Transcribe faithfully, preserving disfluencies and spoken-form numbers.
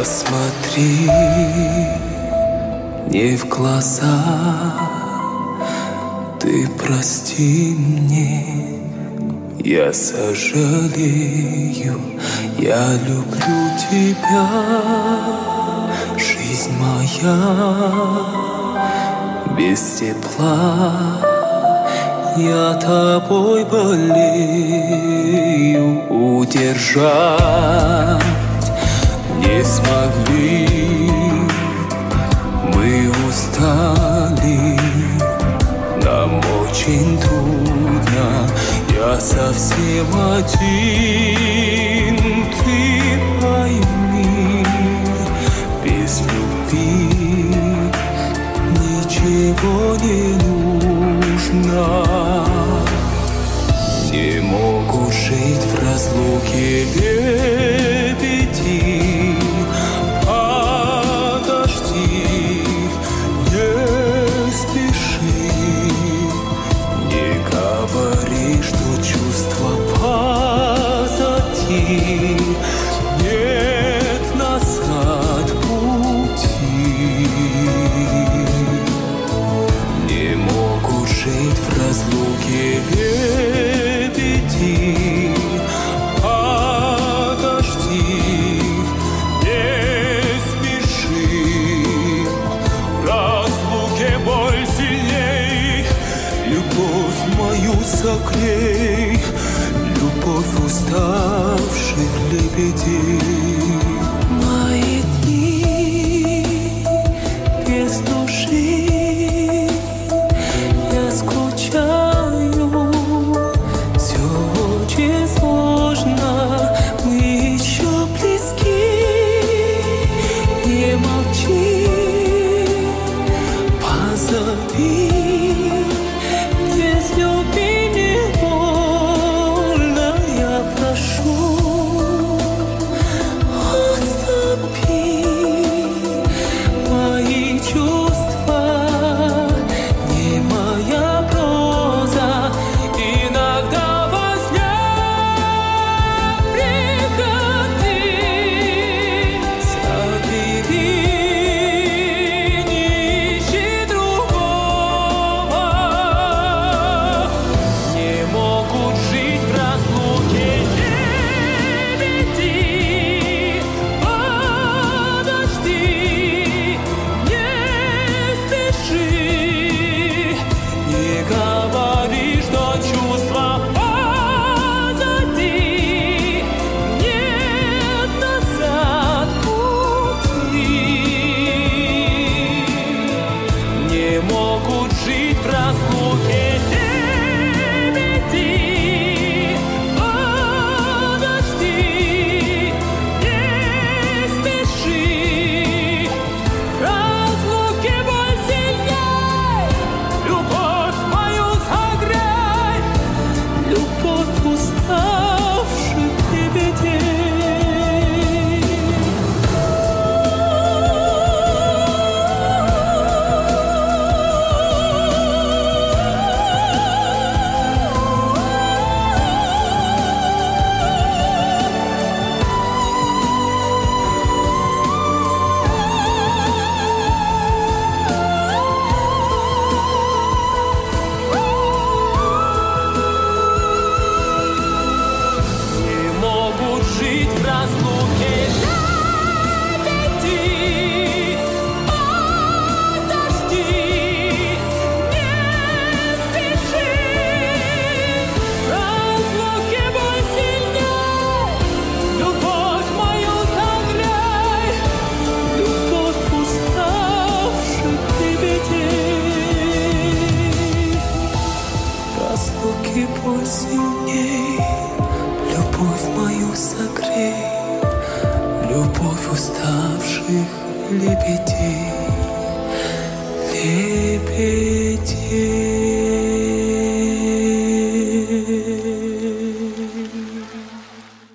Посмотри мне в глаза, ты прости мне, я сожалею, я люблю тебя, жизнь моя, без тепла я тобой болею, удержать не смогли, мы устали, нам очень трудно, я совсем один, ты пойми, без любви ничего не нужно. Не могу жить в разлуке лебеди, подожди, не спеши, не говори, что чувства позади, нет назад пути. Не могу жить в разлуке лебеди, подожди, не спеши, в разлуке боль сильней, любовь мою согрей, любовь уставших лебедей. Мои дни без души, я скучаю, все очень сложно, мы еще близки, не молчи, позови, без любви не больно, я прошу, уступи, мои чувства не моя проза, иногда во сне приходи, забери, не ищи другого. Не могут жить в разлуке лебеди, подожди, не спеши, не говори, что чувства позади, нет назад пути. Не могут жить в разлуке лебеди, подожди, не спеши, в разлуке боль сильней, любовь мою согрей, любовь уставших лебедей. Не могут жить в разлуке лебеди, подожди, не спеши, в разлуке боль сильней, любовь мою согрей, любовь уставших лебедей. В разлуке боль сильней, любовь мою согрей, любовь уставших лебедей, лебедей.